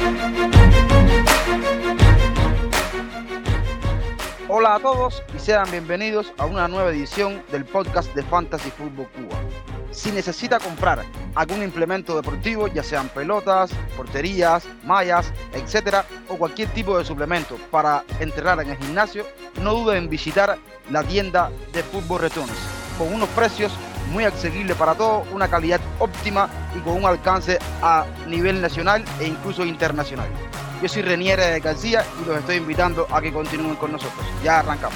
Hola a todos y sean bienvenidos a una nueva edición del podcast de Fantasy Fútbol Cuba. Si necesita comprar algún implemento deportivo, ya sean pelotas, porterías, mallas, etcétera, o cualquier tipo de suplemento para entrenar en el gimnasio, no duden en visitar la tienda de Fútbol Retones, con unos precios muy asequibles para todos, una calidad óptima y con un alcance a nivel nacional e incluso internacional. Yo soy Renier García y los estoy invitando a que continúen con nosotros. Ya arrancamos.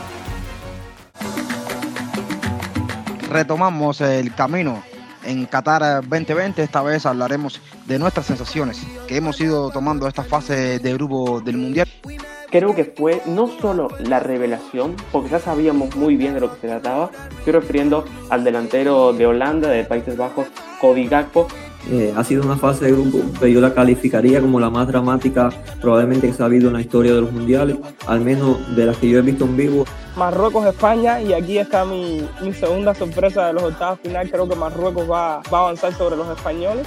Retomamos el camino en Qatar 2020. Esta vez hablaremos de nuestras sensaciones que hemos ido tomando esta fase de grupo del Mundial. Creo que fue no solo la revelación, porque ya sabíamos muy bien de lo que se trataba. Estoy refiriendo al delantero de Holanda, de Países Bajos, Cody Gakpo. Ha sido una fase de grupo que yo la calificaría como la más dramática probablemente que se ha habido en la historia de los mundiales, al menos de las que yo he visto en vivo. Marruecos, España, y aquí está mi segunda sorpresa de los octavos final. Creo que Marruecos va a avanzar sobre los españoles.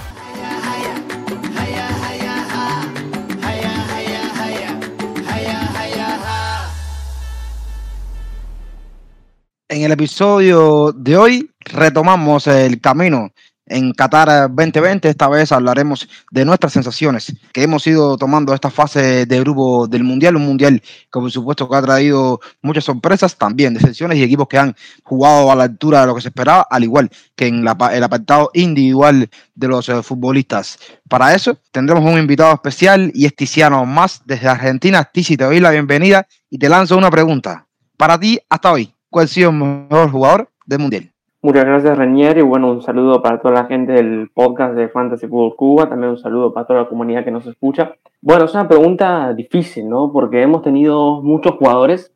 En el episodio de hoy retomamos el camino en Qatar 2020. Esta vez hablaremos de nuestras sensaciones que hemos ido tomando esta fase de grupo del Mundial, un Mundial que por supuesto que ha traído muchas sorpresas, también decepciones y equipos que han jugado a la altura de lo que se esperaba, al igual que en el apartado individual de los futbolistas. Para eso tendremos un invitado especial y es Tiziano Mas desde Argentina. Tizi, te doy la bienvenida y te lanzo una pregunta. Para ti, hasta hoy, ¿cuál ha sido el mejor jugador del Mundial? Muchas gracias, Renier, y bueno, un saludo para toda la gente del podcast de Fantasy Fútbol Cuba, también un saludo para toda la comunidad que nos escucha. Bueno, es una pregunta difícil, ¿no? Porque hemos tenido muchos jugadores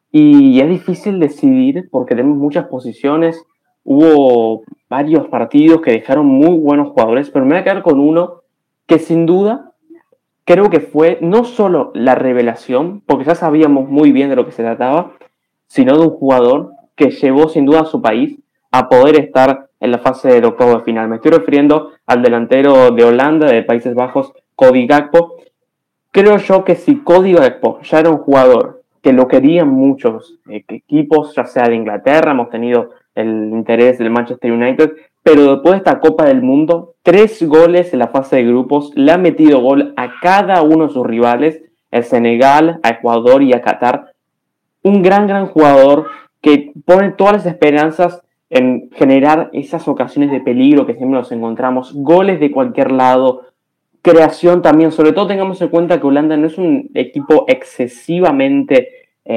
y es difícil decidir porque tenemos muchas posiciones. Hubo varios partidos que dejaron muy buenos jugadores, pero me voy a quedar con uno que sin duda creo que fue no solo la revelación, porque ya sabíamos muy bien de lo que se trataba, sino de un jugador que llevó sin duda a su país a poder estar en la fase del octavo de final. Me estoy refiriendo al delantero de Holanda, de Países Bajos, Cody Gakpo. Creo yo que si Cody Gakpo ya era un jugador que lo querían muchos equipos, ya sea de Inglaterra, hemos tenido el interés del Manchester United, pero después de esta Copa del Mundo, 3 goles en la fase de grupos, le ha metido gol a cada uno de sus rivales, el Senegal, a Ecuador y a Qatar. Un gran jugador que pone todas las esperanzas en generar esas ocasiones de peligro que siempre nos encontramos, goles de cualquier lado, creación también. Sobre todo tengamos en cuenta que Holanda no es un equipo excesivamente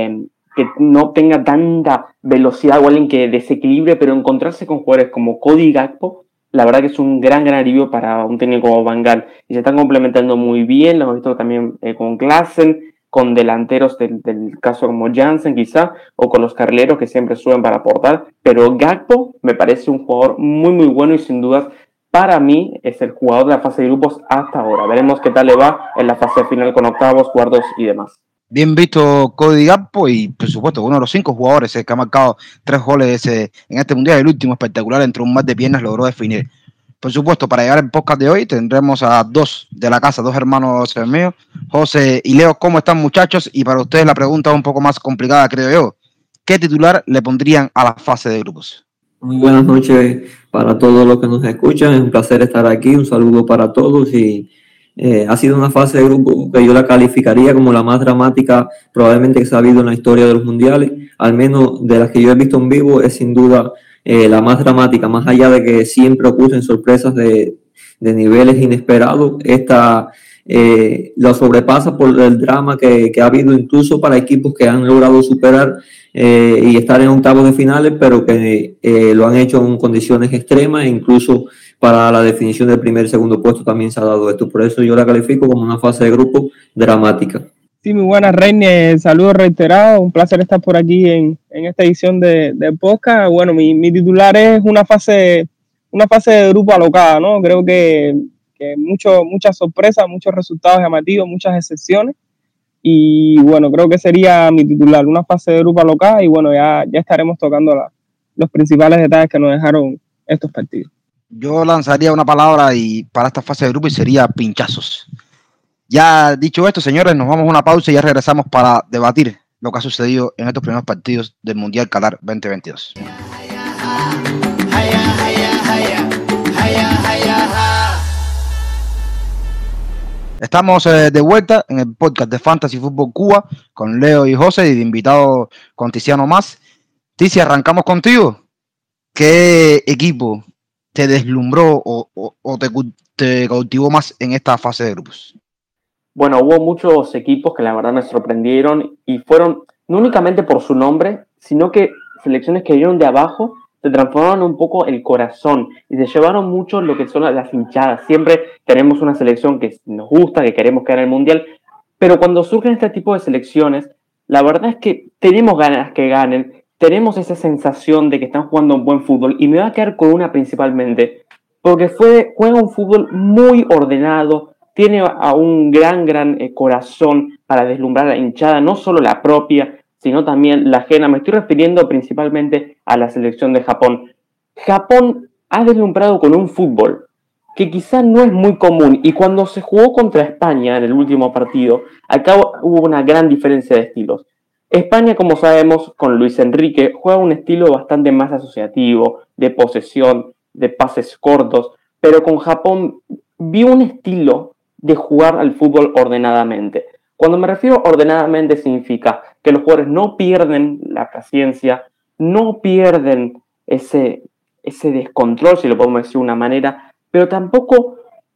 que no tenga tanta velocidad o alguien que desequilibre, pero encontrarse con jugadores como Cody Gakpo, la verdad que es un gran alivio para un técnico como Van Gaal, y se están complementando muy bien. Lo hemos visto también con Klaassen, con delanteros del caso como Jansen quizá, o con los carrileros que siempre suben para aportar, pero Gakpo me parece un jugador muy bueno y sin dudas para mí es el jugador de la fase de grupos hasta ahora. Veremos qué tal le va en la fase final con octavos, cuartos y demás. Bien visto Cody Gakpo y por supuesto uno de los 5 jugadores que ha marcado 3 goles en este Mundial. El último espectacular, entre un mar de piernas logró definir. Por supuesto, para llegar al podcast de hoy tendremos a 2 de la casa, 2 hermanos míos, José y Leo. ¿Cómo están, muchachos? Y para ustedes la pregunta es un poco más complicada, creo yo. ¿Qué titular le pondrían a la fase de grupos? Muy buenas noches para todos los que nos escuchan. Es un placer estar aquí. Un saludo para todos. Y ha sido una fase de grupo que yo la calificaría como la más dramática probablemente que se ha habido en la historia de los mundiales. Al menos de las que yo he visto en vivo, es sin duda la más dramática, más allá de que siempre ocurren sorpresas de niveles inesperados. Esta lo sobrepasa por el drama que ha habido incluso para equipos que han logrado superar y estar en octavos de finales, pero que lo han hecho en condiciones extremas, e incluso para la definición del primer y segundo puesto también se ha dado esto. Por eso yo la califico como una fase de grupo dramática. Sí, muy buenas, Reine. Saludos reiterados. Un placer estar por aquí en esta edición de podcast. Bueno, mi titular es una fase de grupo alocada, ¿no? Creo que muchas sorpresas, muchos resultados llamativos, muchas excepciones. Y bueno, creo que sería mi titular, una fase de grupo alocada. Y bueno, ya estaremos tocando los principales detalles que nos dejaron estos partidos. Yo lanzaría una palabra para esta fase de grupo y sería pinchazos. Ya dicho esto, señores, nos vamos a una pausa y ya regresamos para debatir lo que ha sucedido en estos primeros partidos del Mundial Qatar 2022. Estamos de vuelta en el podcast de Fantasy Fútbol Cuba con Leo y José y de invitado con Tiziano Más. Tizi, arrancamos contigo. ¿Qué equipo te deslumbró o te cautivó más en esta fase de grupos? Bueno, hubo muchos equipos que la verdad me sorprendieron y fueron no únicamente por su nombre, sino que selecciones que vinieron de abajo se transformaron un poco el corazón y se llevaron mucho lo que son las hinchadas. Siempre tenemos una selección que nos gusta, que queremos quedar en el Mundial, pero cuando surgen este tipo de selecciones, la verdad es que tenemos ganas que ganen, tenemos esa sensación de que están jugando un buen fútbol y me va a quedar con una principalmente, porque juega un fútbol muy ordenado, tiene a un gran corazón para deslumbrar a la hinchada, no solo la propia, sino también la ajena. Me estoy refiriendo principalmente a la selección de Japón. Japón ha deslumbrado con un fútbol que quizás no es muy común, y cuando se jugó contra España en el último partido, acá hubo una gran diferencia de estilos. España, como sabemos, con Luis Enrique, juega un estilo bastante más asociativo, de posesión, de pases cortos, pero con Japón vi un estilo de jugar al fútbol ordenadamente. Cuando me refiero ordenadamente significa que los jugadores no pierden la paciencia, no pierden ese descontrol, si lo podemos decir de una manera, pero tampoco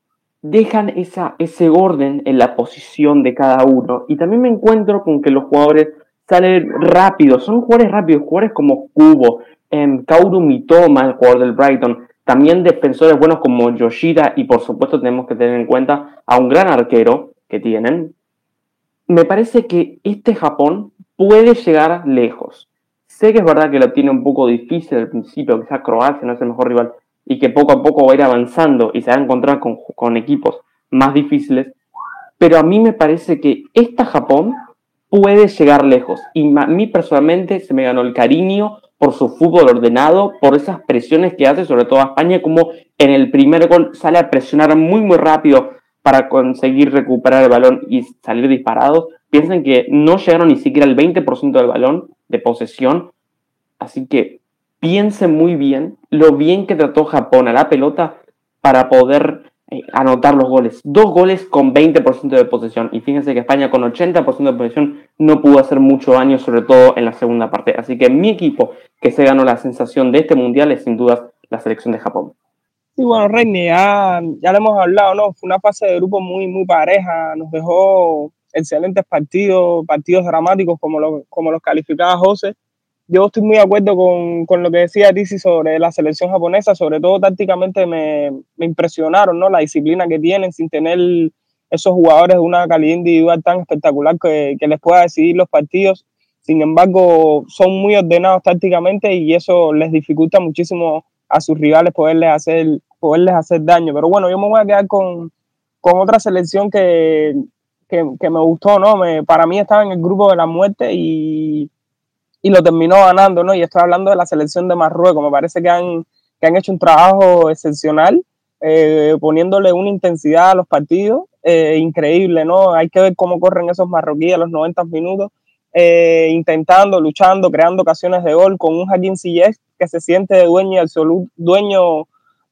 dejan ese orden en la posición de cada uno. Y también me encuentro con que los jugadores salen rápidos, son jugadores rápidos, jugadores como Kubo, Kaoru Mitoma, el jugador del Brighton, también defensores buenos como Yoshida, y por supuesto tenemos que tener en cuenta a un gran arquero que tienen. Me parece que este Japón puede llegar lejos. Sé que es verdad que lo tiene un poco difícil al principio, quizás Croacia no es el mejor rival, y que poco a poco va a ir avanzando y se va a encontrar con equipos más difíciles, pero a mí me parece que esta Japón puede llegar lejos, y a mí personalmente se me ganó el cariño por su fútbol ordenado, por esas presiones que hace, sobre todo a España, como en el primer gol sale a presionar muy muy rápido para conseguir recuperar el balón y salir disparados. Piensen que no llegaron ni siquiera al 20% del balón de posesión, así que piensen muy bien lo bien que trató Japón a la pelota para poder anotar los goles. 2 goles con 20% de posesión, y fíjense que España con 80% de posesión no pudo hacer mucho daño, sobre todo en la segunda parte. Así que mi equipo que se ganó la sensación de este mundial es sin duda la selección de Japón. Sí, bueno, Reini, ya lo hemos hablado, ¿no? Fue una fase de grupo muy, muy pareja, nos dejó excelentes partidos dramáticos como los calificaba José. Yo estoy muy de acuerdo con lo que decía Tizi sobre la selección japonesa, sobre todo tácticamente me impresionaron, ¿no? La disciplina que tienen sin tener esos jugadores de una calidad individual tan espectacular que les pueda decidir los partidos. Sin embargo, son muy ordenados tácticamente y eso les dificulta muchísimo a sus rivales poderles hacer daño. Pero bueno, yo me voy a quedar con otra selección que me gustó, ¿no? Para mí estaba en el grupo de la muerte y lo terminó ganando, ¿no? Y estoy hablando de la selección de Marruecos. Me parece que han hecho un trabajo excepcional, poniéndole una intensidad a los partidos increíble, ¿no? Hay que ver cómo corren esos marroquíes a los 90 minutos, intentando, luchando, creando ocasiones de gol, con un Hakim Ziyech que se siente dueño y absoluto, dueño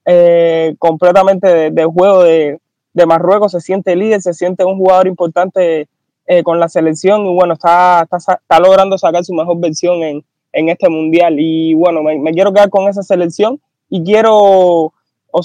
completamente del juego de Marruecos, se siente líder, se siente un jugador importante con la selección, y bueno, está logrando sacar su mejor versión en este mundial. Y bueno, me quiero quedar con esa selección y quiero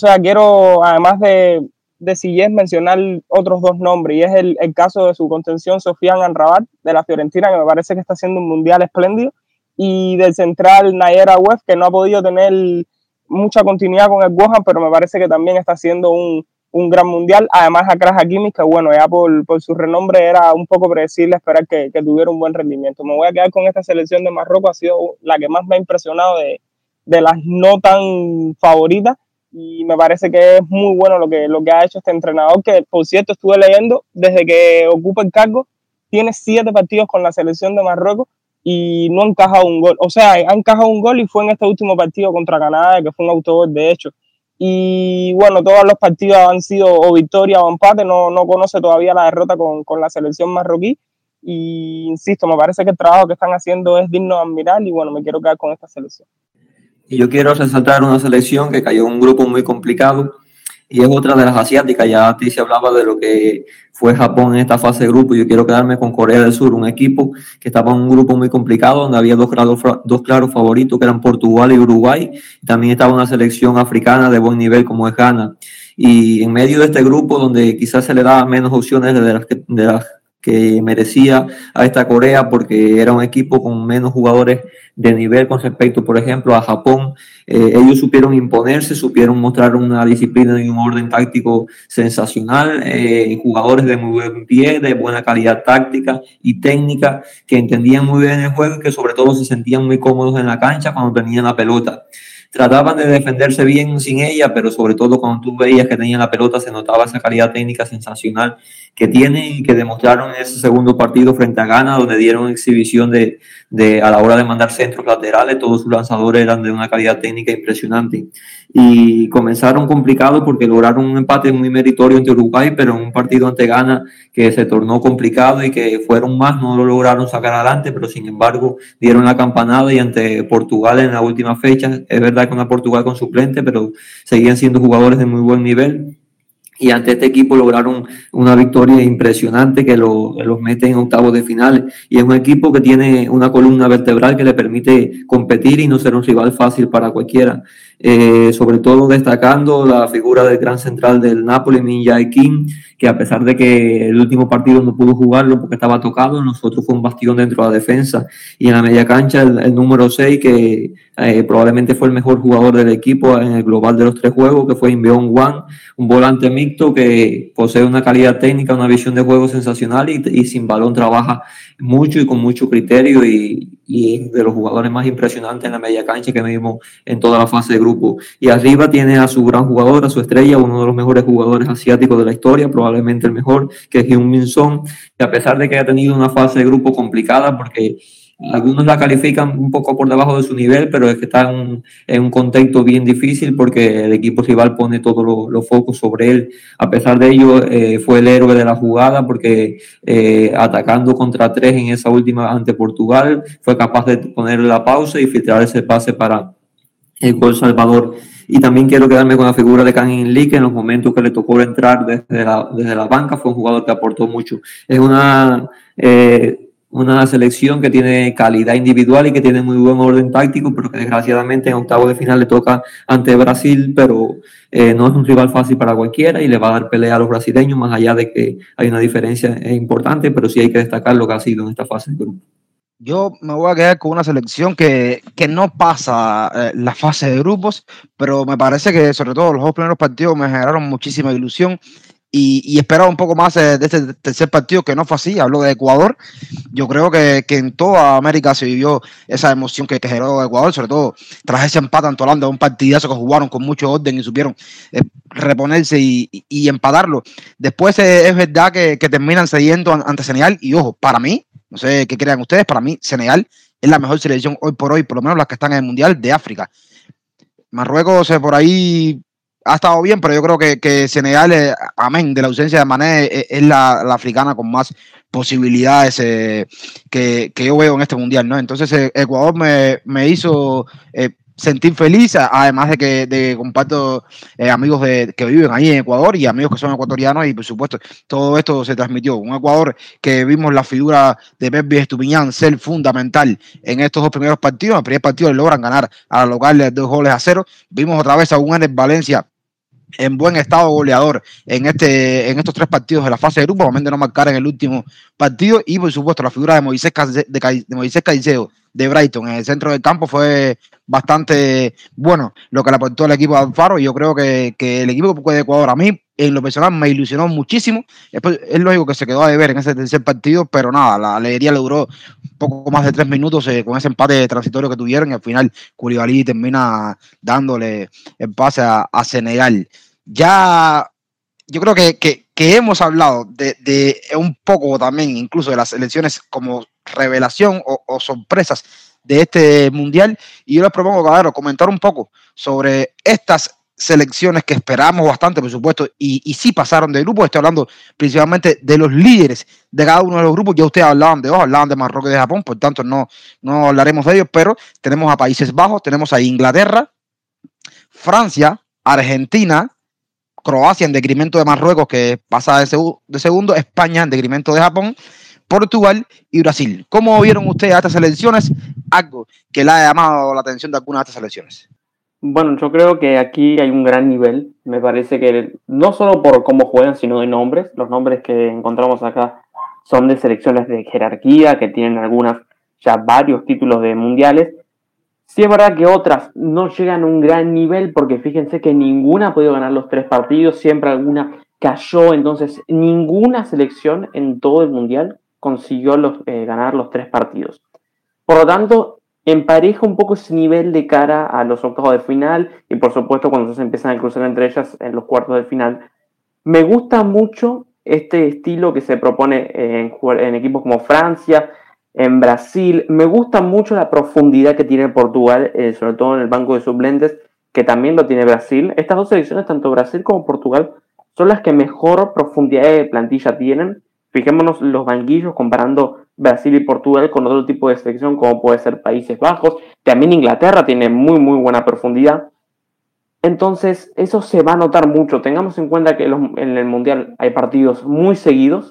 además de Ziyech mencionar otros 2 nombres, y es el caso de su contención Sofiane Amrabat de la Fiorentina, que me parece que está haciendo un mundial espléndido, y del central Nayera Wef, que no ha podido tener mucha continuidad con el Wuhan, pero me parece que también está haciendo un gran mundial. Además, Achraf Hakimi, que bueno, ya por su renombre era un poco predecible esperar que tuviera un buen rendimiento. Me voy a quedar con esta selección de Marruecos, ha sido la que más me ha impresionado de las no tan favoritas, y me parece que es muy bueno lo que ha hecho este entrenador, que por cierto estuve leyendo, desde que ocupa el cargo, tiene 7 partidos con la selección de Marruecos y no ha encajado un gol. O sea, ha encajado un gol y fue en este último partido contra Canadá, que fue un autogol de hecho. y bueno, todos los partidos han sido o victoria o empate, no conoce todavía la derrota con la selección marroquí, y insisto, me parece que el trabajo que están haciendo es digno de admirar, y bueno, me quiero quedar con esta selección. Y yo quiero resaltar una selección que cayó en un grupo muy complicado, y es otra de las asiáticas. Ya a ti se hablaba de lo que fue Japón en esta fase de grupo. Yo quiero quedarme con Corea del Sur, un equipo que estaba en un grupo muy complicado, donde había dos claros favoritos, que eran Portugal y Uruguay. También estaba una selección africana de buen nivel como es Ghana. Y en medio de este grupo, donde quizás se le daba menos opciones de las que merecía a esta Corea, porque era un equipo con menos jugadores de nivel con respecto, por ejemplo, a Japón. Ellos supieron imponerse, supieron mostrar una disciplina y un orden táctico sensacional, jugadores de muy buen pie, de buena calidad táctica y técnica, que entendían muy bien el juego y que sobre todo se sentían muy cómodos en la cancha cuando tenían la pelota. Trataban de defenderse bien sin ella, pero sobre todo cuando tú veías que tenían la pelota se notaba esa calidad técnica sensacional que tienen y que demostraron en ese segundo partido frente a Ghana, donde dieron exhibición a la hora de mandar centros laterales. Todos sus lanzadores eran de una calidad técnica impresionante. Y comenzaron complicado porque lograron un empate muy meritorio ante Uruguay, pero en un partido ante Ghana que se tornó complicado y que fueron más, no lo lograron sacar adelante, pero sin embargo dieron la campanada. Y ante Portugal en la última fecha, es verdad que una Portugal con suplente, pero seguían siendo jugadores de muy buen nivel. Y ante este equipo lograron una victoria impresionante que los mete en octavos de final. Y es un equipo que tiene una columna vertebral que le permite competir y no ser un rival fácil para cualquiera. Sobre todo destacando la figura del gran central del Napoli, Min Jae-kim, que a pesar de que el último partido no pudo jugarlo porque estaba tocado, nosotros fue un bastión dentro de la defensa. Y en la media cancha el número 6, que probablemente fue el mejor jugador del equipo en el global de los 3 juegos, que fue Inbeon Hwang, un volante mixto que posee una calidad técnica, una visión de juego sensacional y sin balón trabaja mucho y con mucho criterio, y es de los jugadores más impresionantes en la media cancha que vimos en toda la fase de grupo. Y arriba tiene a su gran jugador, a su estrella, uno de los mejores jugadores asiáticos de la historia, probablemente el mejor, que es Heung-min Son, que a pesar de que ha tenido una fase de grupo complicada, porque algunos la califican un poco por debajo de su nivel, pero es que está en un contexto bien difícil porque el equipo rival pone todos los focos sobre él. A pesar de ello, fue el héroe de la jugada porque atacando contra 3 en esa última ante Portugal, fue capaz de poner la pausa y filtrar ese pase para el gol salvador. Y también quiero quedarme con la figura de Kang In Lee, que en los momentos que le tocó entrar desde la banca fue un jugador que aportó mucho. Es una selección que tiene calidad individual y que tiene muy buen orden táctico, pero que desgraciadamente en octavos de final le toca ante Brasil, pero no es un rival fácil para cualquiera y le va a dar pelea a los brasileños, más allá de que hay una diferencia importante, pero sí hay que destacar lo que ha sido en esta fase de grupo. Yo me voy a quedar con una selección que no pasa la fase de grupos, pero me parece que sobre todo los 2 primeros partidos me generaron muchísima ilusión y esperaba un poco más de este tercer partido, que no fue así. Hablo de Ecuador. Yo creo que en toda América se vivió esa emoción que generó Ecuador, sobre todo tras ese empate ante Holanda, un partidazo que jugaron con mucho orden y supieron reponerse y empatarlo. Después es verdad que terminan cediendo ante Senegal, y ojo, para mí, no sé qué crean ustedes, para mí Senegal es la mejor selección hoy por hoy, por lo menos las que están en el Mundial de África. Marruecos por ahí ha estado bien, pero yo creo que Senegal, amén de la ausencia de Mané, es la africana con más posibilidades que yo veo en este Mundial, ¿no? Entonces Ecuador me hizo sentir feliz, además de que comparto amigos que viven ahí en Ecuador y amigos que son ecuatorianos, y por supuesto todo esto se transmitió. Un Ecuador que vimos la figura de Pep Estupiñán ser fundamental en estos 2 primeros partidos. En el primer partido logran ganar a la local 2-0. Vimos otra vez a un Enes Valencia en buen estado goleador en estos 3 partidos de la fase de grupo, obviamente no marcar en el último partido, y por supuesto la figura de Moisés Caicedo de Brighton en el centro del campo fue bastante bueno lo que le aportó el equipo de Alfaro. Y yo creo que el equipo de Ecuador, a mí en lo personal, me ilusionó muchísimo. Es lógico que se quedó a deber en ese tercer partido, pero nada, la alegría le duró poco más de 3 minutos con ese empate transitorio que tuvieron, y al final Koulibaly termina dándole el pase a Senegal. Ya yo creo que hemos hablado de un poco también incluso de las selecciones como revelación o sorpresas de este Mundial, y yo les propongo, caballero, comentar un poco sobre estas selecciones que esperamos bastante, por supuesto, y sí pasaron de grupo. Estoy hablando principalmente de los líderes de cada uno de los grupos. Ya ustedes hablaban de Marruecos y de Japón, por tanto no hablaremos de ellos, pero tenemos a Países Bajos, tenemos a Inglaterra, Francia, Argentina, Croacia en decremento de Marruecos, que pasa de segundo, España en decremento de Japón, Portugal y Brasil. ¿Cómo vieron ustedes a estas selecciones? Algo que le haya llamado la atención de alguna de estas selecciones. Bueno, yo creo que aquí hay un gran nivel. Me parece que no solo por cómo juegan, sino de nombres. Los nombres que encontramos acá son de selecciones de jerarquía, que tienen algunas ya varios títulos de mundiales. Sí es verdad que otras no llegan a un gran nivel, porque fíjense que ninguna ha podido ganar los 3 partidos, siempre alguna cayó, entonces ninguna selección en todo el mundial consiguió ganar los 3 partidos. Por lo tanto, empareja un poco ese nivel de cara a los octavos de final y por supuesto cuando se empiezan a cruzar entre ellas en los cuartos de final. Me gusta mucho este estilo que se propone en equipos como Francia, en Brasil. Me gusta mucho la profundidad que tiene Portugal, sobre todo en el banco de suplentes, que también lo tiene Brasil. Estas dos selecciones, tanto Brasil como Portugal, son las que mejor profundidad de plantilla tienen. Fijémonos los banquillos comparando Brasil y Portugal con otro tipo de selección como puede ser Países Bajos. También Inglaterra tiene muy buena profundidad. Entonces eso se va a notar mucho. Tengamos en cuenta que en el Mundial hay partidos muy seguidos.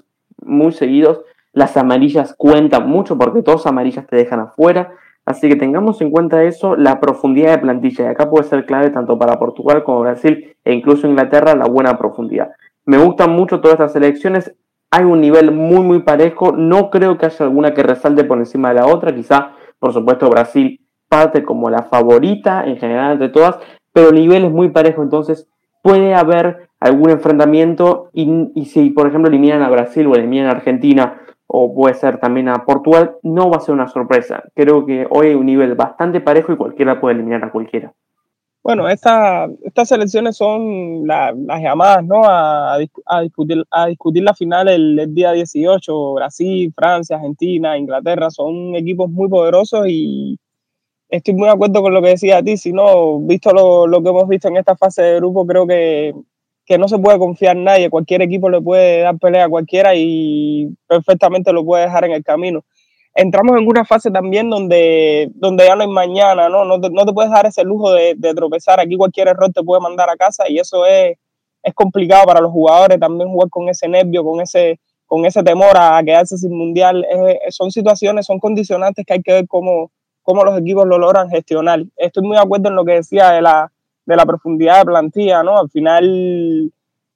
Las amarillas cuentan mucho porque todas amarillas te dejan afuera. Así que tengamos en cuenta eso, la profundidad de plantilla. Y acá puede ser clave tanto para Portugal como Brasil e incluso Inglaterra, la buena profundidad. Me gustan mucho todas estas selecciones. Hay un nivel muy parejo. No creo que haya alguna que resalte por encima de la otra. Quizá, por supuesto, Brasil parte como la favorita en general entre todas, pero el nivel es muy parejo. Entonces puede haber algún enfrentamiento y si, por ejemplo, eliminan a Brasil o eliminan a Argentina o puede ser también a Portugal, no va a ser una sorpresa. Creo que hoy hay un nivel bastante parejo y cualquiera puede eliminar a cualquiera. Bueno, estas selecciones son las llamadas, ¿no? a discutir la final el día 18. Brasil, Francia, Argentina, Inglaterra son equipos muy poderosos y estoy muy de acuerdo con lo que decía a ti. Si no, visto lo que hemos visto en esta fase de grupo, creo que no se puede confiar en nadie. Cualquier equipo le puede dar pelea a cualquiera y perfectamente lo puede dejar en el camino. Entramos en una fase también donde ya no hay mañana, ¿no? No te puedes dar ese lujo de tropezar. Aquí cualquier error te puede mandar a casa y eso es complicado para los jugadores también, jugar con ese nervio, con ese temor a quedarse sin mundial. Son situaciones, son condicionantes que hay que ver cómo los equipos lo logran gestionar. Estoy muy de acuerdo en lo que decía de la profundidad de plantilla, ¿no? Al final,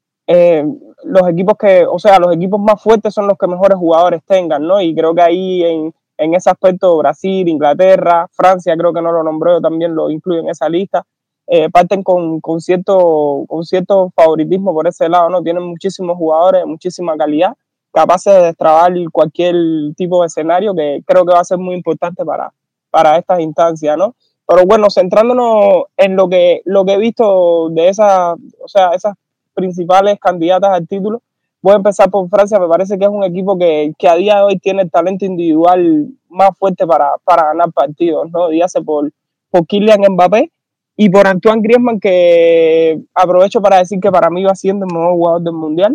los equipos más fuertes son los que mejores jugadores tengan, ¿no? Y creo que ahí en ese aspecto Brasil, Inglaterra, Francia, creo que no lo nombró, yo también lo incluyo en esa lista, parten con cierto favoritismo por ese lado, ¿no? Tienen muchísimos jugadores, muchísima calidad, capaces de destrabar cualquier tipo de escenario que creo que va a ser muy importante para estas instancias, ¿no? Pero bueno, centrándonos en lo que he visto de esas principales candidatas al título, voy a empezar por Francia. Me parece que es un equipo que a día de hoy tiene el talento individual más fuerte para ganar partidos, ¿no? Dígase por Kylian Mbappé y por Antoine Griezmann, que aprovecho para decir que para mí va siendo el mejor jugador del Mundial.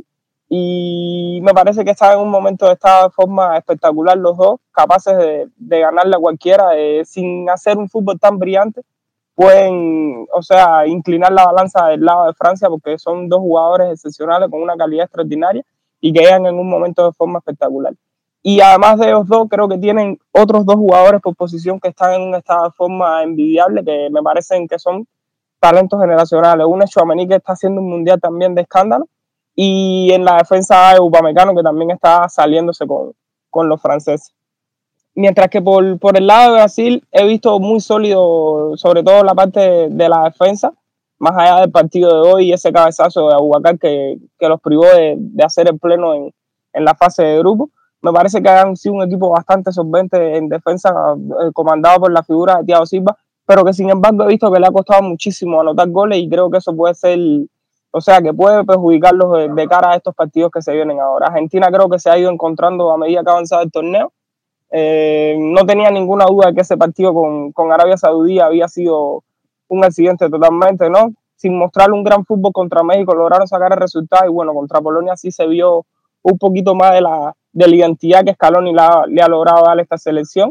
Y me parece que están en un momento de esta forma espectacular los dos, capaces de ganarle a cualquiera, sin hacer un fútbol tan brillante. Pueden, inclinar la balanza del lado de Francia porque son dos jugadores excepcionales con una calidad extraordinaria y que llegan en un momento de forma espectacular. Y además de ellos dos, creo que tienen otros dos jugadores por posición que están en un estado de forma envidiable, que me parecen que son talentos generacionales. Uno es Tchouaméni, que está haciendo un mundial también de escándalo, y en la defensa de Upamecano, que también está saliéndose con los franceses. Mientras que por el lado de Brasil he visto muy sólido, sobre todo la parte de la defensa, más allá del partido de hoy y ese cabezazo de Abubakar que los privó de hacer el pleno en la fase de grupo. Me parece que han sido un equipo bastante solvente en defensa, comandado por la figura de Thiago Silva, pero que sin embargo he visto que le ha costado muchísimo anotar goles y creo que eso puede ser, que puede perjudicarlos de cara a estos partidos que se vienen ahora. Argentina creo que se ha ido encontrando a medida que ha avanzado el torneo. No tenía ninguna duda de que ese partido con Arabia Saudí había sido un accidente totalmente, ¿no? sin mostrar un gran fútbol contra México, lograron sacar el resultado y bueno, contra Polonia sí se vio un poquito más de la identidad que Scaloni le ha logrado dar a esta selección.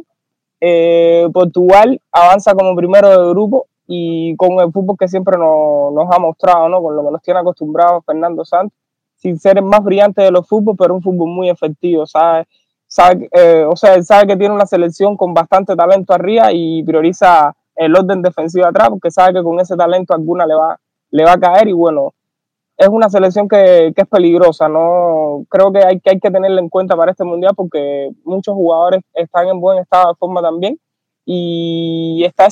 Portugal avanza como primero de grupo y con el fútbol que siempre nos ha mostrado, ¿no? Con lo que nos tiene acostumbrados Fernando Santos, sin ser el más brillante de los fútbol, pero un fútbol muy efectivo, ¿sabes? Él sabe que tiene una selección con bastante talento arriba y prioriza el orden defensivo atrás, porque sabe que con ese talento alguna le va a caer y bueno, es una selección que es peligrosa, ¿no? Creo que hay que tenerla en cuenta para este mundial porque muchos jugadores están en buen estado de forma también y está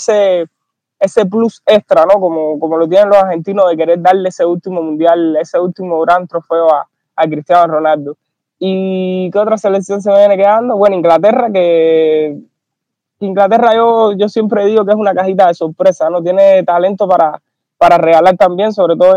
ese plus extra, ¿no? Como lo tienen los argentinos de querer darle ese último mundial, ese último gran trofeo a Cristiano Ronaldo. ¿Y qué otra selección se me viene quedando? Bueno, Inglaterra, que Inglaterra yo siempre digo que es una cajita de sorpresa, ¿no? Tiene talento para regalar también, sobre todo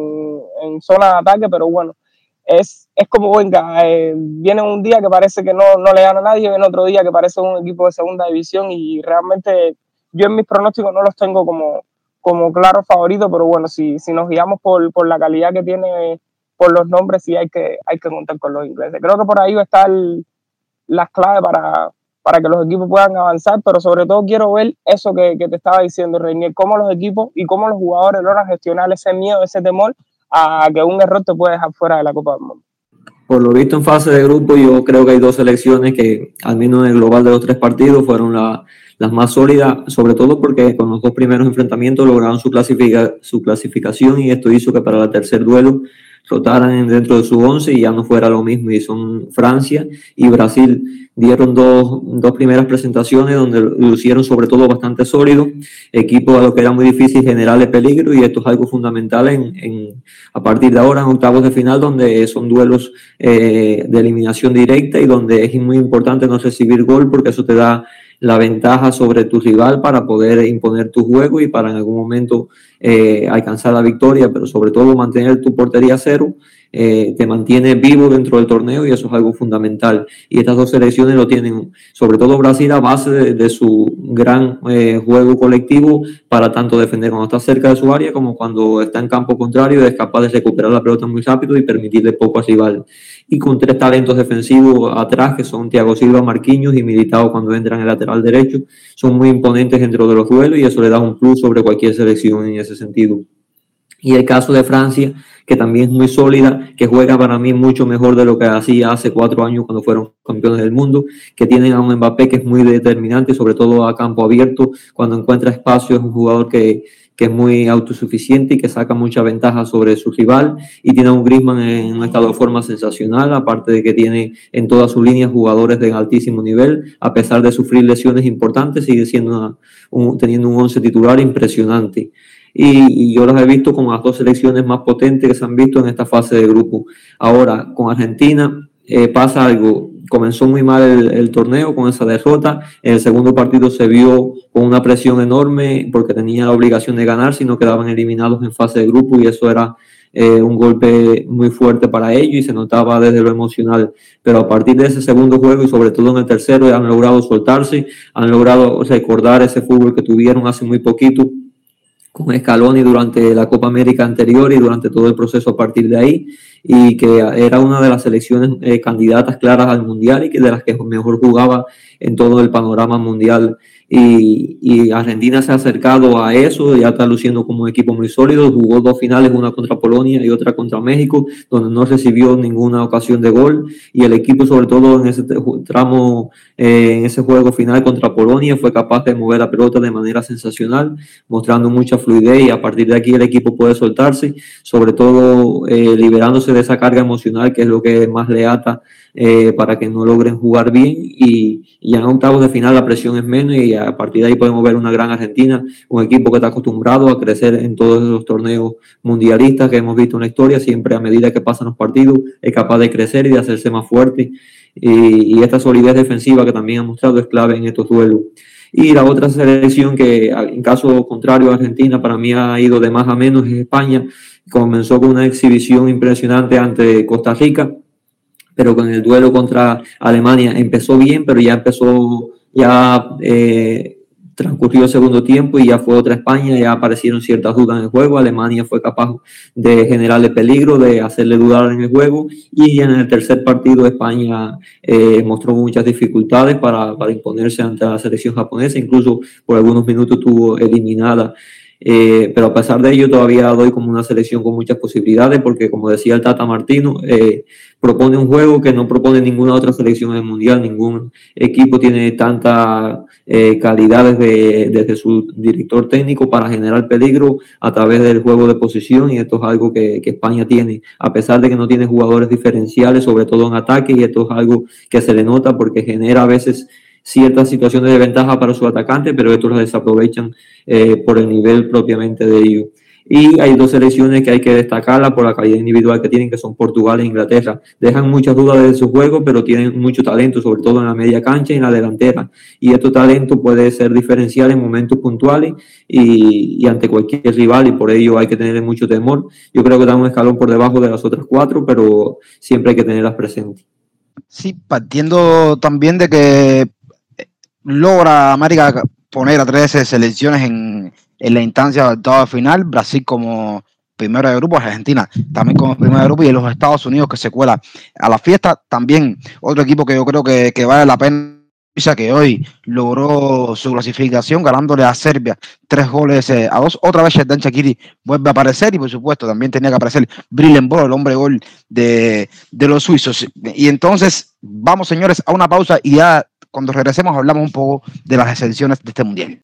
en zona de ataque, pero bueno, es como venga, viene un día que parece que no le gana a nadie, viene otro día que parece un equipo de segunda división y realmente yo en mis pronósticos no los tengo como claro favorito, pero bueno, si nos guiamos por la calidad que tiene, por los nombres, sí hay que contar con los ingleses. Creo que por ahí va a estar las claves para que los equipos puedan avanzar, pero sobre todo quiero ver eso que te estaba diciendo, Reinier, cómo los equipos y cómo los jugadores logran gestionar ese miedo, ese temor a que un error te puede dejar fuera de la Copa del Mundo. Por lo visto en fase de grupo, yo creo que hay dos selecciones que, al menos en el global de los 3 partidos, fueron las más sólidas, sobre todo porque con los 2 primeros enfrentamientos lograron su clasificación y esto hizo que para el tercer duelo rotaran dentro de su 11 y ya no fuera lo mismo, y son Francia y Brasil. Dieron dos primeras presentaciones donde lucieron sobre todo bastante sólidos, equipos a los que era muy difícil generarle peligro, y esto es algo fundamental a partir de ahora en octavos de final, donde son duelos de eliminación directa y donde es muy importante no recibir gol, porque eso te da la ventaja sobre tu rival para poder imponer tu juego y para en algún momento alcanzar la victoria, pero sobre todo mantener tu portería a cero. Te mantiene vivo dentro del torneo y eso es algo fundamental, y estas dos selecciones lo tienen, sobre todo Brasil, a base de su gran juego colectivo para tanto defender cuando está cerca de su área como cuando está en campo contrario, es capaz de recuperar la pelota muy rápido y permitirle poco al rival, y con 3 talentos defensivos atrás que son Thiago Silva, Marquinhos y Militao cuando entran en el lateral derecho, son muy imponentes dentro de los duelos y eso le da un plus sobre cualquier selección en ese sentido. Y el caso de Francia, que también es muy sólida, que juega para mí mucho mejor de lo que hacía hace 4 años cuando fueron campeones del mundo, que tienen a un Mbappé que es muy determinante, sobre todo a campo abierto, cuando encuentra espacio es un jugador que es muy autosuficiente y que saca mucha ventaja sobre su rival, y tiene a un Griezmann en un estado de forma sensacional, aparte de que tiene en todas sus líneas jugadores de altísimo nivel, a pesar de sufrir lesiones importantes, sigue siendo teniendo un 11 titular impresionante. Y yo las he visto como las 2 selecciones más potentes que se han visto en esta fase de grupo. Ahora, con Argentina pasa algo. Comenzó muy mal el torneo con esa derrota. En el segundo partido se vio con una presión enorme porque tenía la obligación de ganar, si no quedaban eliminados en fase de grupo, y eso era un golpe muy fuerte para ellos y se notaba desde lo emocional. Pero a partir de ese segundo juego y sobre todo en el tercero han logrado soltarse, han logrado recordar ese fútbol que tuvieron hace muy poquito con Scaloni durante la Copa América anterior y durante todo el proceso a partir de ahí, y que era una de las selecciones candidatas claras al Mundial y que de las que mejor jugaba en todo el panorama mundial. Y Argentina se ha acercado a eso, ya está luciendo como un equipo muy sólido, jugó 2 finales, una contra Polonia y otra contra México, donde no recibió ninguna ocasión de gol, y el equipo, sobre todo en ese tramo, en ese juego final contra Polonia, fue capaz de mover la pelota de manera sensacional, mostrando mucha fluidez, y a partir de aquí el equipo puede soltarse, sobre todo liberándose de esa carga emocional que es lo que más le ata para que no logren jugar bien, y ya en octavos de final la presión es menos y a partir de ahí podemos ver una gran Argentina, un equipo que está acostumbrado a crecer en todos los torneos mundialistas que hemos visto en la historia. Siempre a medida que pasan los partidos es capaz de crecer y de hacerse más fuerte, y esta solidez defensiva que también ha mostrado es clave en estos duelos. Y la otra selección que en caso contrario a Argentina para mí ha ido de más a menos es España. Comenzó con una exhibición impresionante ante Costa Rica, pero con el duelo contra Alemania empezó bien, pero ya empezó transcurrió el segundo tiempo y ya fue otra España, ya aparecieron ciertas dudas en el juego. Alemania fue capaz de generarle peligro, de hacerle dudar en el juego, y en el tercer partido España mostró muchas dificultades para imponerse ante la selección japonesa, incluso por algunos minutos estuvo eliminada. Pero a pesar de ello todavía doy como una selección con muchas posibilidades, porque como decía el Tata Martino, propone un juego que no propone ninguna otra selección en el Mundial. Ningún equipo tiene tanta calidad desde su director técnico para generar peligro a través del juego de posición, y esto es algo que España tiene, a pesar de que no tiene jugadores diferenciales, sobre todo en ataque, y esto es algo que se le nota porque genera a veces ciertas situaciones de ventaja para sus atacantes, pero estos las desaprovechan por el nivel propiamente de ellos. Y hay dos selecciones que hay que destacarlas por la calidad individual que tienen, que son Portugal e Inglaterra. Dejan muchas dudas de su juego, pero tienen mucho talento, sobre todo en la media cancha y en la delantera. Y este talento puede ser diferencial en momentos puntuales y ante cualquier rival, y por ello hay que tener mucho temor. Yo creo que da un escalón por debajo de las otras cuatro, pero siempre hay que tenerlas presentes. Sí, partiendo también de que logra América poner a 13 selecciones en la instancia de octavo de final, Brasil como primero de grupo, Argentina también como primero de grupo, y los Estados Unidos que se cuela a la fiesta. También otro equipo que yo creo que vale la pena, que hoy logró su clasificación ganándole a Serbia 3-2. Otra vez Xherdan Shaqiri vuelve a aparecer, y por supuesto también tenía que aparecer Brillon Ball, el hombre gol de los suizos. Y entonces vamos, señores, a una pausa, y ya cuando regresemos hablamos un poco de las excepciones de este mundial.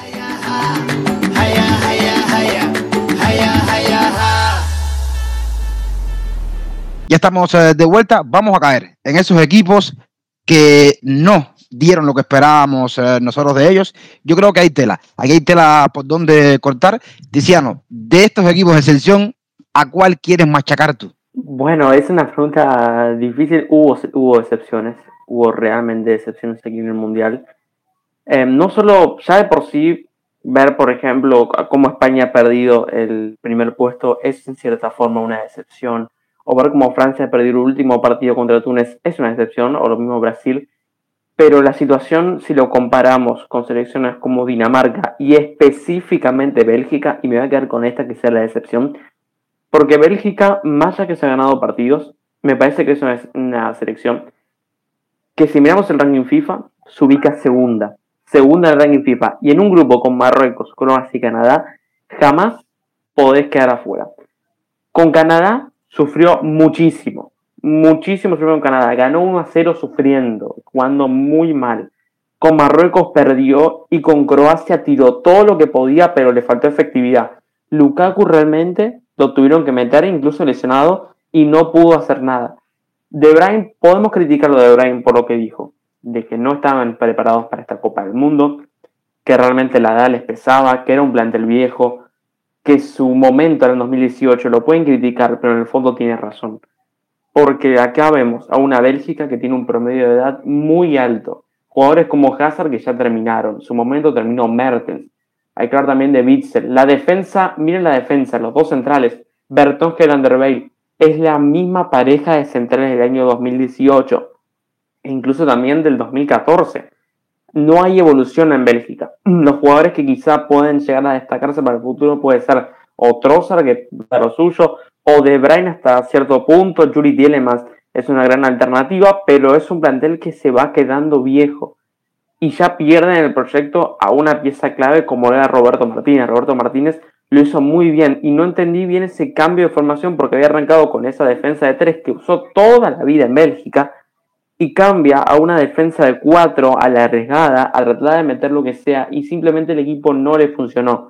Ya estamos de vuelta. Vamos a caer en esos equipos que no dieron lo que esperábamos nosotros de ellos. Yo creo que hay tela por donde cortar. Tiziano, de estos equipos de selección, ¿a cuál quieres machacar tú? Bueno, es una pregunta difícil. Hubo excepciones, hubo realmente excepciones aquí en el Mundial. No solo, ya de por sí, ver, por ejemplo, cómo España ha perdido el primer puesto es en cierta forma una excepción. O ver cómo Francia ha perdido el último partido contra Túnez es una excepción, o lo mismo Brasil. Pero la situación, si lo comparamos con selecciones como Dinamarca y específicamente Bélgica, y me voy a quedar con esta que sea la excepción, porque Bélgica, más allá que se ha ganado partidos, me parece que es una selección que, si miramos el ranking FIFA, se ubica segunda en el ranking FIFA, y en un grupo con Marruecos, Croacia y Canadá, jamás podés quedar afuera. Con Canadá sufrió muchísimo sufrió con Canadá, ganó 1-0 sufriendo, jugando muy mal. Con Marruecos perdió, y con Croacia tiró todo lo que podía, pero le faltó efectividad. Lukaku realmente lo tuvieron que meter, incluso lesionado, y no pudo hacer nada. De Bruyne, podemos criticarlo de Bruyne por lo que dijo, de que no estaban preparados para esta Copa del Mundo, que realmente la edad les pesaba, que era un plantel viejo, que su momento era en 2018, lo pueden criticar, pero en el fondo tiene razón. Porque acá vemos a una Bélgica que tiene un promedio de edad muy alto. Jugadores como Hazard que ya terminaron. Su momento terminó Mertens. Hay que hablar también de Witsel. La defensa, miren la defensa, los dos centrales, Vertonghen y Alderweireld, es la misma pareja de centrales del año 2018. E incluso también del 2014. No hay evolución en Bélgica. Los jugadores que quizá pueden llegar a destacarse para el futuro puede ser o Trossard, que es lo suyo, o De Bruyne hasta cierto punto. Yuri Tielemans es una gran alternativa, pero es un plantel que se va quedando viejo, y ya pierden en el proyecto a una pieza clave como era Roberto Martínez. Roberto Martínez lo hizo muy bien, y no entendí bien ese cambio de formación, porque había arrancado con esa defensa de 3 que usó toda la vida en Bélgica, y cambia a una defensa de 4 a la arriesgada, a tratar de meter lo que sea, y simplemente el equipo no le funcionó.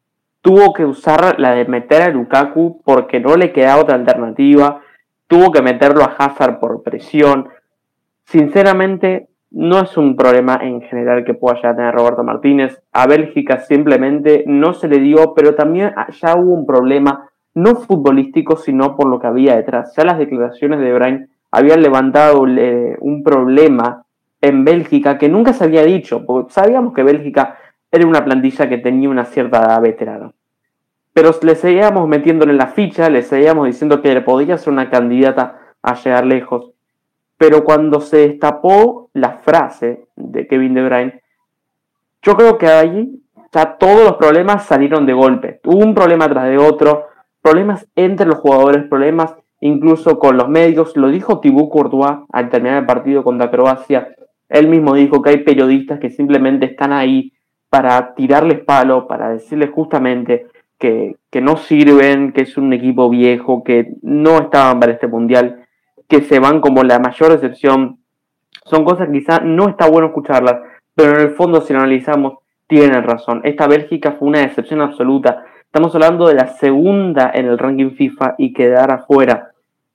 Tuvo que usar la de meter a Lukaku porque no le quedaba otra alternativa. Tuvo que meterlo a Hazard por presión. Sinceramente, no es un problema en general que pueda llegar a tener Roberto Martínez. A Bélgica simplemente no se le dio, pero también ya hubo un problema, no futbolístico, sino por lo que había detrás. Ya las declaraciones de Bruyne habían levantado un problema en Bélgica que nunca se había dicho, porque sabíamos que Bélgica era una plantilla que tenía una cierta edad veterana. Pero le seguíamos metiéndole la ficha, le seguíamos diciendo que podía ser una candidata a llegar lejos. Pero cuando se destapó la frase de Kevin De Bruyne, Yo creo que ahí ya todos los problemas salieron de golpe. Hubo un problema tras de otro, problemas entre los jugadores, problemas incluso con los medios. Lo dijo Thibaut Courtois al terminar el partido contra Croacia. Él mismo dijo que hay periodistas que simplemente están ahí para tirarles palo, para decirles justamente que no sirven, que es un equipo viejo, que no estaban para este mundial, que se van como la mayor decepción. Son cosas que quizás no está bueno escucharlas, pero en el fondo, si lo analizamos, tienen razón. Esta Bélgica fue una decepción absoluta. Estamos hablando de la segunda en el ranking FIFA y quedar afuera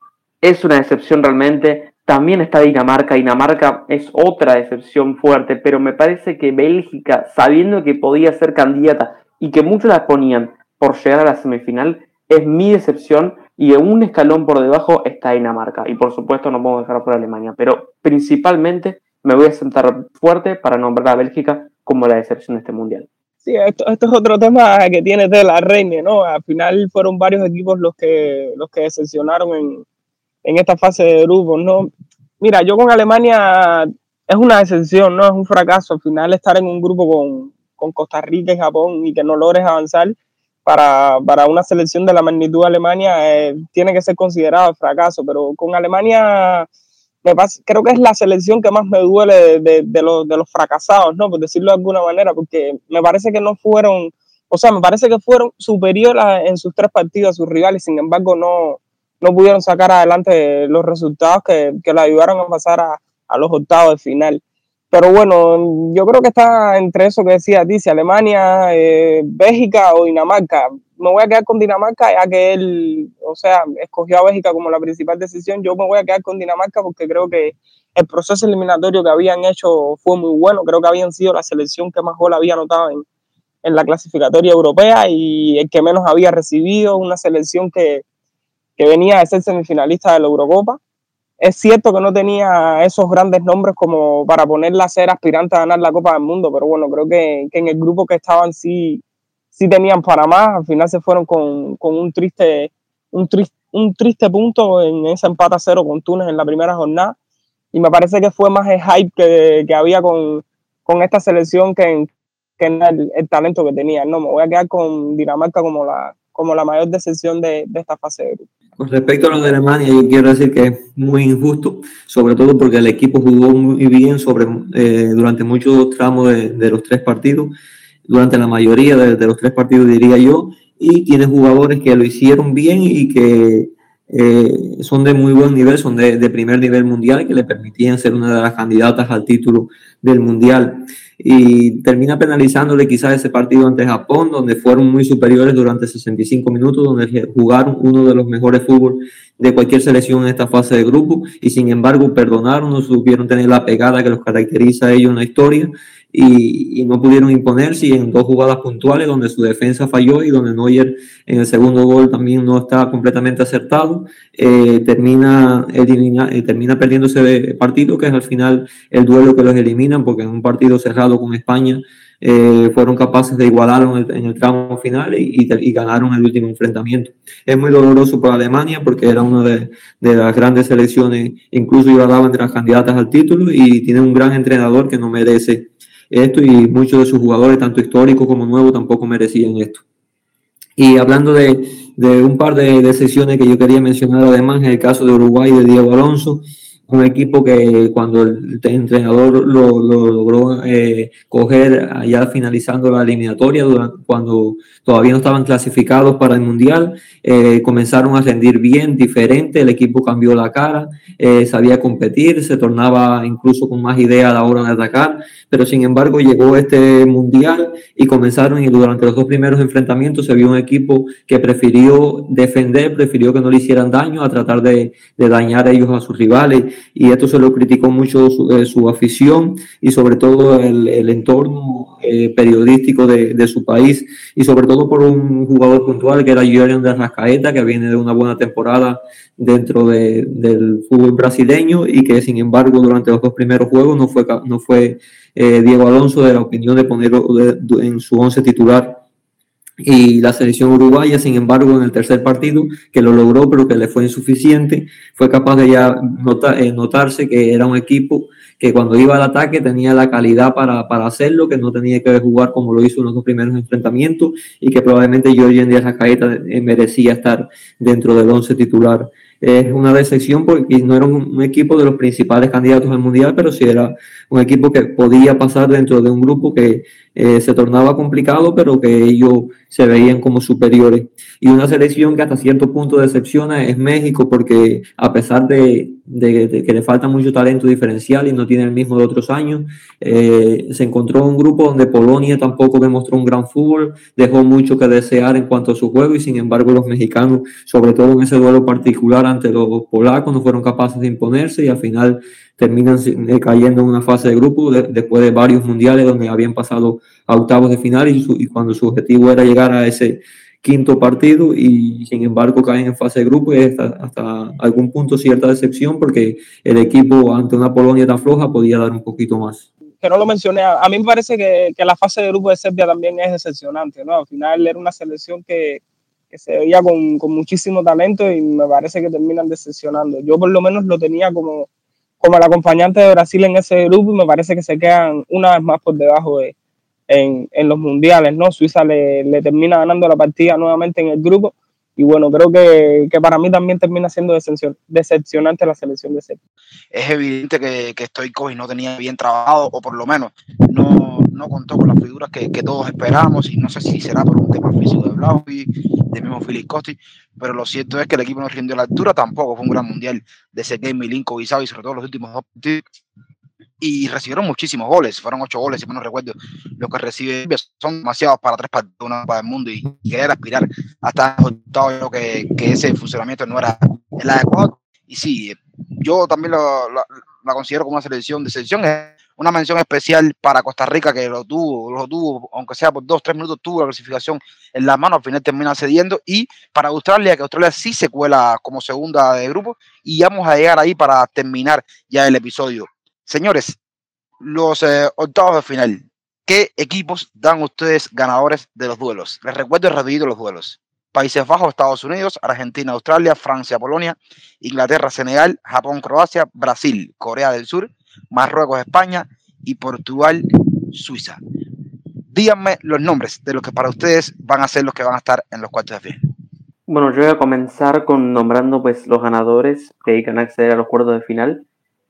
es una decepción realmente. También está Dinamarca. Dinamarca es otra decepción fuerte, pero me parece que Bélgica, sabiendo que podía ser candidata y que muchos la ponían por llegar a la semifinal, es mi decepción, y en un escalón por debajo está Dinamarca. Y por supuesto no puedo dejar por Alemania, pero principalmente me voy a sentar fuerte para nombrar a Bélgica como la decepción de este mundial. Sí, esto es otro tema que tiene tela, Reine, ¿no? Al final fueron varios equipos los que decepcionaron en esta fase de grupos, ¿no? Mira, yo con Alemania es una decepción, ¿no? Es un fracaso. Al final estar en un grupo con Costa Rica y Japón y que no logres avanzar para una selección de la magnitud de Alemania tiene que ser considerado fracaso. Pero con Alemania creo que es la selección que más me duele de los fracasados, ¿no? Por decirlo de alguna manera, porque me parece que no fueron, o sea, me parece que fueron superiores en sus 3 partidos a sus rivales. Sin embargo, no pudieron sacar adelante los resultados que le ayudaron a pasar a los octavos de final. Pero bueno, yo creo que está entre eso que decía Tizi, Alemania, Bélgica o Dinamarca. Me voy a quedar con Dinamarca, ya que él, o sea, escogió a Bélgica como la principal decisión. Yo me voy a quedar con Dinamarca porque creo que el proceso eliminatorio que habían hecho fue muy bueno. Creo que habían sido la selección que más gol había anotado en la clasificatoria europea y el que menos había recibido, una selección que venía de ser semifinalista de la Eurocopa. Es cierto que no tenía esos grandes nombres como para ponerla a ser aspirante a ganar la Copa del Mundo, pero bueno, creo que en el grupo que estaban sí tenían para más. Al final se fueron con un triste punto en ese empate a 0 con Túnez en la primera jornada, y me parece que fue más el hype que había con esta selección que el talento que tenía. No, me voy a quedar con Dinamarca como la mayor decepción de esta fase de grupo. Con respecto a lo de Alemania, yo quiero decir que es muy injusto, sobre todo porque el equipo jugó muy bien durante muchos tramos de los 3 partidos, durante la mayoría de los 3 partidos diría yo, y tiene jugadores que lo hicieron bien y que son de muy buen nivel, son de primer nivel mundial, que le permitían ser una de las candidatas al título del mundial. Y termina penalizándole quizás ese partido ante Japón, donde fueron muy superiores durante 65 minutos, donde jugaron uno de los mejores fútbol de cualquier selección en esta fase de grupo, y sin embargo perdonaron, no supieron tener la pegada que los caracteriza a ellos en la historia, y no pudieron imponerse, y en 2 jugadas puntuales donde su defensa falló y donde Neuer en el segundo gol también no está completamente acertado, termina perdiendo ese partido, que es al final el duelo que los eliminan, porque en un partido cerrado con España fueron capaces de igualarlo en el tramo final y ganaron el último enfrentamiento. Es muy doloroso para Alemania porque era una de las grandes selecciones, incluso yo la daba entre las candidatas al título, y tiene un gran entrenador que no merece esto, y muchos de sus jugadores, tanto históricos como nuevos, tampoco merecían esto. Y hablando de un par de sesiones que yo quería mencionar, además, en el caso de Uruguay de Diego Alonso, un equipo que cuando el entrenador lo logró coger ya finalizando la eliminatoria, cuando todavía no estaban clasificados para el Mundial, comenzaron a rendir bien, diferente, el equipo cambió la cara, sabía competir, se tornaba incluso con más idea a la hora de atacar, pero sin embargo llegó este Mundial y comenzaron, y durante los 2 primeros enfrentamientos se vio un equipo que prefirió defender, prefirió que no le hicieran daño a tratar de dañar a ellos a sus rivales, y esto se lo criticó mucho su afición y sobre todo el entorno periodístico de su país, y sobre todo por un jugador puntual que era Jordan de Arrascaeta, que viene de una buena temporada dentro del fútbol brasileño, y que sin embargo durante los 2 primeros juegos no fue Diego Alonso de la opinión de ponerlo en su 11 titular Y la selección uruguaya, sin embargo, en el tercer partido, que lo logró, pero que le fue insuficiente, fue capaz de ya notarse que era un equipo que cuando iba al ataque tenía la calidad para hacerlo, que no tenía que jugar como lo hizo en los dos primeros enfrentamientos y que probablemente Georgian Díaz Arrascaeta merecía estar dentro del 11 titular. Es una decepción porque no era un equipo de los principales candidatos al Mundial, pero sí era un equipo que podía pasar dentro de un grupo que se tornaba complicado, pero que ellos se veían como superiores. Y una selección que hasta cierto punto decepciona es México, porque a pesar de que le falta mucho talento diferencial y no tiene el mismo de otros años, se encontró un grupo donde Polonia tampoco demostró un gran fútbol, dejó mucho que desear en cuanto a su juego, y sin embargo los mexicanos, sobre todo en ese duelo particular ante los polacos, no fueron capaces de imponerse y al final terminan cayendo en una fase de grupo después de varios mundiales donde habían pasado a octavos de final y cuando su objetivo era llegar a ese quinto partido, y sin embargo caen en fase de grupo, y hasta algún punto cierta decepción porque el equipo ante una Polonia tan floja podía dar un poquito más. Que no lo mencioné, a mí me parece que la fase de grupo de Serbia también es decepcionante, ¿no? Al final era una selección que se veía con muchísimo talento y me parece que terminan decepcionando. Yo por lo menos lo tenía como el acompañante de Brasil en ese grupo y me parece que se quedan una vez más por debajo en los mundiales, ¿no? Suiza le termina ganando la partida nuevamente en el grupo y bueno, creo que para mí también termina siendo decepcionante la selección de Serbia. Es evidente que Stoichkov no tenía bien trabajado, o por lo menos no contó con las figuras que todos esperábamos, y no sé si será por un tema físico de Vlahovic, de mismo Filip Kostic, pero lo cierto es que el equipo no rindió a la altura. Tampoco fue un gran mundial de Sergei Milinkovic-Savic, sobre todo los últimos dos partidos, y recibieron muchísimos goles, fueron 8 goles, si no recuerdo lo que recibe. Son demasiados para 3 partidos, una para el mundo, y querer aspirar hasta el resultado, yo creo que ese funcionamiento no era el adecuado. Y sí, yo también la considero como una selección de selección. Es una mención especial para Costa Rica, que lo tuvo, aunque sea por 2-3 minutos, tuvo la clasificación en la mano, al final termina cediendo. Y para Australia, que Australia sí se cuela como segunda de grupo, y vamos a llegar ahí para terminar ya el episodio. Señores, los octavos de final, ¿qué equipos dan ustedes ganadores de los duelos? Les recuerdo rapidito los duelos: Países Bajos, Estados Unidos; Argentina, Australia; Francia, Polonia; Inglaterra, Senegal; Japón, Croacia; Brasil, Corea del Sur; Marruecos, España; y Portugal, Suiza. Díganme los nombres de los que para ustedes van a ser los que van a estar en los cuartos de final. Bueno, yo voy a comenzar nombrando pues los ganadores que van a acceder a los cuartos de final.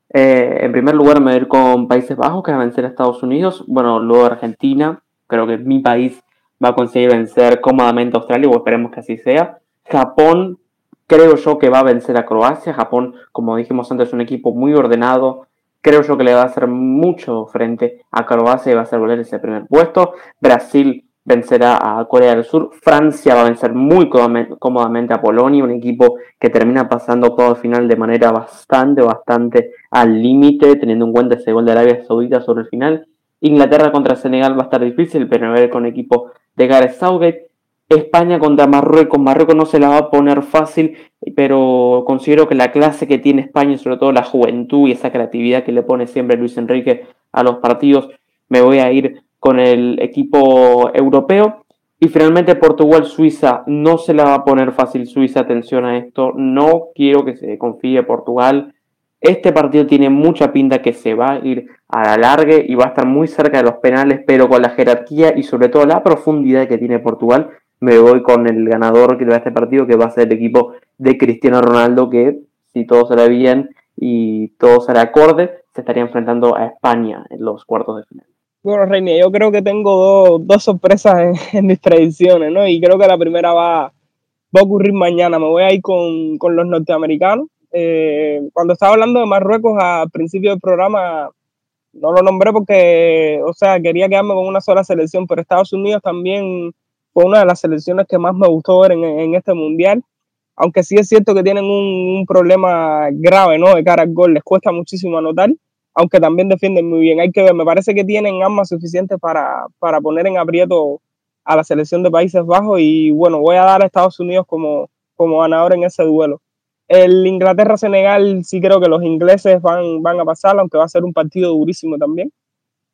En primer lugar me voy a ir con Países Bajos, que va a vencer a Estados Unidos. Bueno, luego Argentina, creo que mi país va a conseguir vencer cómodamente a Australia, o esperemos que así sea. Japón, creo yo que va a vencer a Croacia. Japón, como dijimos antes, es un equipo muy ordenado. Creo yo que le va a hacer mucho frente a Croacia y va a hacer volver ese primer puesto. Brasil vencerá a Corea del Sur. Francia va a vencer muy cómodamente a Polonia, un equipo que termina pasando todo el final de manera bastante al límite, teniendo en cuenta ese gol de Arabia Saudita sobre el final. Inglaterra contra Senegal va a estar difícil, pero a ver con el equipo de Gareth Southgate. España contra Marruecos. Marruecos no se la va a poner fácil, pero considero que la clase que tiene España, y sobre todo la juventud y esa creatividad que le pone siempre Luis Enrique a los partidos, me voy a ir con el equipo europeo. Y finalmente Portugal-Suiza, no se la va a poner fácil Suiza, atención a esto, no quiero que se confíe Portugal. Este partido tiene mucha pinta que se va a ir a la larga y va a estar muy cerca de los penales, pero con la jerarquía y sobre todo la profundidad que tiene Portugal, me voy con el ganador que va a este partido, que va a ser el equipo de Cristiano Ronaldo, que si todo será bien y todo será acorde, se estaría enfrentando a España en los cuartos de final. Bueno, Reini, yo creo que tengo dos sorpresas en mis predicciones, ¿no? Y creo que la primera va a ocurrir mañana. Me voy a ir con los norteamericanos. Cuando estaba hablando de Marruecos al principio del programa, no lo nombré porque, o sea, quería quedarme con una sola selección, pero Estados Unidos también fue una de las selecciones que más me gustó ver en este mundial. Aunque sí es cierto que tienen un problema grave, ¿no? De cara al gol, les cuesta muchísimo anotar, aunque también defienden muy bien. Hay que ver, me parece que tienen armas suficientes para poner en aprieto a la selección de Países Bajos y bueno, voy a dar a Estados Unidos como ganador en ese duelo. El Inglaterra-Senegal, sí creo que los ingleses van a pasar, aunque va a ser un partido durísimo también.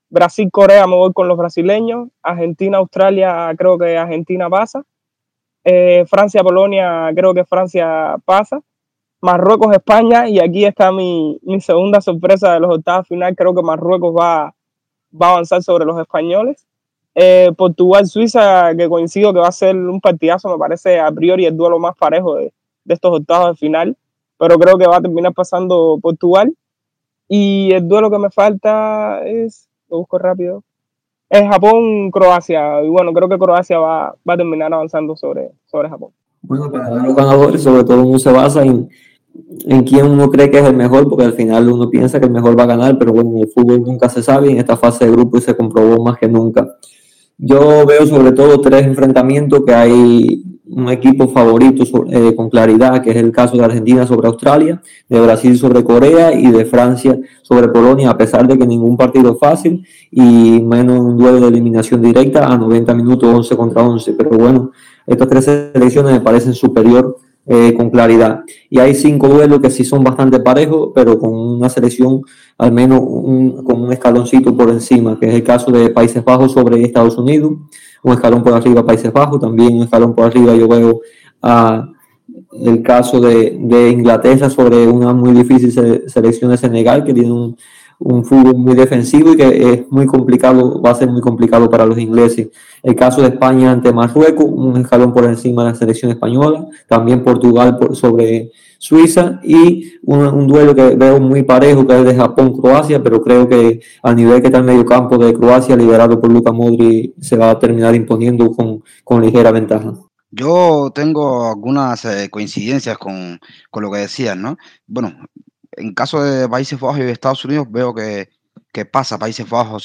Brasil-Corea me voy con los brasileños. Argentina-Australia, creo que Argentina pasa. Francia-Polonia, creo que Francia pasa. Marruecos-España, y aquí está mi segunda sorpresa de los octavos final. Creo que Marruecos va a avanzar sobre los españoles. Portugal-Suiza, que coincido que va a ser un partidazo, me parece a priori el duelo más parejo de estos octavos de final, pero creo que va a terminar pasando Portugal. Y el duelo que me falta lo busco rápido, es Japón-Croacia, y bueno, creo que Croacia va a terminar avanzando sobre Japón. Bueno, para los ganadores, sobre todo uno se basa en quién uno cree que es el mejor, porque al final uno piensa que el mejor va a ganar, pero bueno, en el fútbol nunca se sabe, y en esta fase de grupos se comprobó más que nunca. Yo veo sobre todo 3 enfrentamientos que hay un equipo favorito con claridad, que es el caso de Argentina sobre Australia, de Brasil sobre Corea y de Francia sobre Polonia, a pesar de que ningún partido es fácil y menos un duelo de eliminación directa a 90 minutos 11 contra 11. Pero bueno, estas 3 selecciones me parecen superior con claridad. Y hay 5 duelos que sí son bastante parejos, pero con una selección al menos con un escaloncito por encima, que es el caso de Países Bajos sobre Estados Unidos, un escalón por arriba Países Bajos, también un escalón por arriba yo veo el caso de Inglaterra sobre una muy difícil selección de Senegal, que tiene un fútbol muy defensivo y que es muy complicado, va a ser muy complicado para los ingleses. El caso de España ante Marruecos, un escalón por encima de la selección española, también Portugal sobre Suiza, y un duelo que veo muy parejo, que es de Japón-Croacia, pero creo que a nivel que está el mediocampo de Croacia, liderado por Luka Modric, se va a terminar imponiendo con ligera ventaja. Yo tengo algunas coincidencias con lo que decías, ¿no? Bueno, en caso de Países Bajos y Estados Unidos, veo que pasa Países Bajos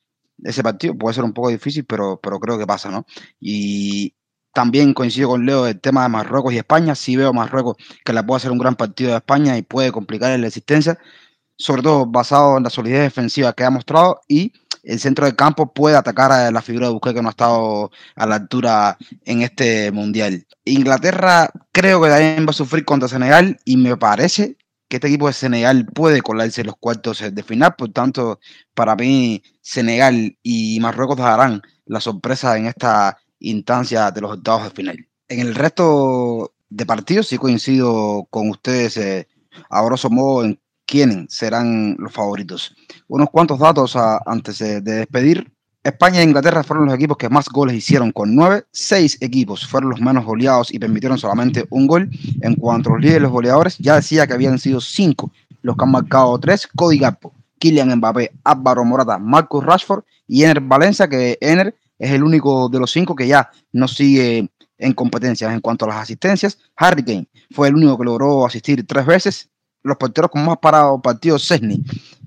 ese partido. Puede ser un poco difícil, pero creo que pasa, ¿no? Y también coincido con Leo el tema de Marruecos y España. Sí veo a Marruecos que le puede hacer un gran partido de España y puede complicar la existencia, sobre todo basado en la solidez defensiva que ha mostrado, y el centro del campo puede atacar a la figura de Busquets, que no ha estado a la altura en este mundial. Inglaterra creo que también va a sufrir contra Senegal, y me parece que este equipo de Senegal puede colarse en los cuartos de final. Por tanto, para mí Senegal y Marruecos darán la sorpresa en esta instancia de los octavos de final. En el resto de partidos sí coincido con ustedes a grosso modo en quiénes serán los favoritos. Unos cuantos datos antes de despedir. España e Inglaterra fueron los equipos que más goles hicieron con 9. 6 equipos fueron los menos goleados y permitieron solamente un gol. En cuanto a los líderes, los goleadores, ya decía que habían sido 5 los que han marcado 3. Cody Gakpo, Kylian Mbappé, Álvaro Morata, Marcus Rashford y Ener Valencia, que Ener es el único de los 5 que ya no sigue en competencias. En cuanto a las asistencias, Harry Kane fue el único que logró asistir 3 veces. Los porteros con más paradas por partido, Szczęsny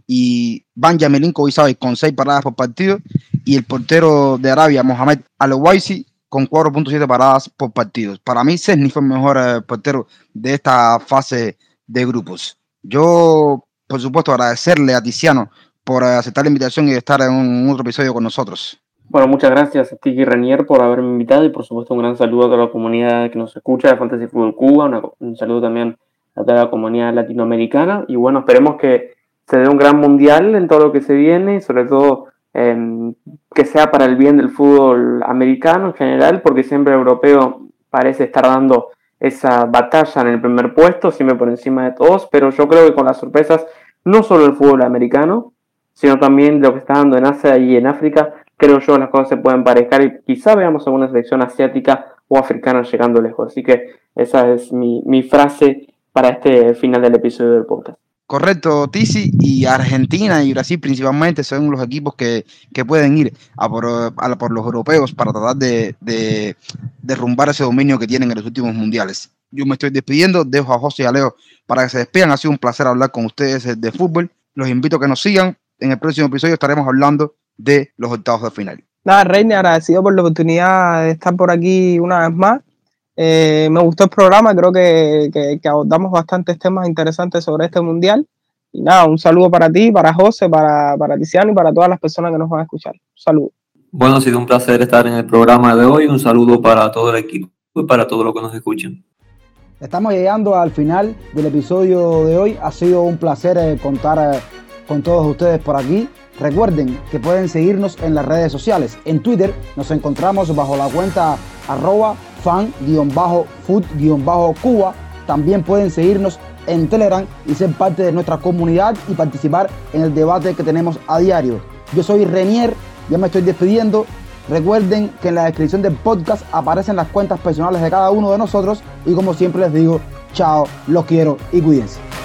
y Banja Milinkovic-Savic con 6 paradas por partido, y el portero de Arabia, Mohamed Al-Waisi, con 4.7 paradas por partido. Para mí, Szczęsny fue el mejor portero de esta fase de grupos. Yo, por supuesto, agradecerle a Tiziano por aceptar la invitación y estar en un otro episodio con nosotros. Bueno, muchas gracias a Tiki Renier por haberme invitado, y por supuesto un gran saludo a toda la comunidad que nos escucha de Fantasy Fútbol Cuba, un saludo también a toda la comunidad latinoamericana, y bueno, esperemos que se dé un gran mundial en todo lo que se viene, y sobre todo que sea para el bien del fútbol americano en general, porque siempre el europeo parece estar dando esa batalla en el primer puesto, siempre por encima de todos, pero yo creo que con las sorpresas, no solo el fútbol americano, sino también lo que está dando en Asia y en África, creo yo las cosas se pueden parejar, y quizá veamos alguna selección asiática o africana llegando lejos. Así que esa es mi frase para este final del episodio del podcast. Correcto, Tizi, y Argentina y Brasil principalmente son los equipos que pueden ir por los europeos para tratar de derrumbar ese dominio que tienen en los últimos mundiales. Yo me estoy despidiendo, dejo a José y a Leo para que se despidan. Ha sido un placer hablar con ustedes de fútbol. Los invito a que nos sigan. En el próximo episodio estaremos hablando de los octavos de final. Nada, Reiner, agradecido por la oportunidad de estar por aquí una vez más. Me gustó el programa, creo que abordamos bastantes temas interesantes sobre este mundial. Y nada, un saludo para ti, para José, para Tiziano y para todas las personas que nos van a escuchar. Un saludo. Bueno, ha sido un placer estar en el programa de hoy. Un saludo para todo el equipo y para todos los que nos escuchan. Estamos llegando al final del episodio de hoy. Ha sido un placer contar con todos ustedes por aquí. Recuerden que pueden seguirnos en las redes sociales. En Twitter nos encontramos bajo la cuenta @fan_food_cuba. También pueden seguirnos en Telegram y ser parte de nuestra comunidad y participar en el debate que tenemos a diario. Yo soy Renier, ya me estoy despidiendo. Recuerden que en la descripción del podcast aparecen las cuentas personales de cada uno de nosotros y como siempre les digo, chao, los quiero y cuídense.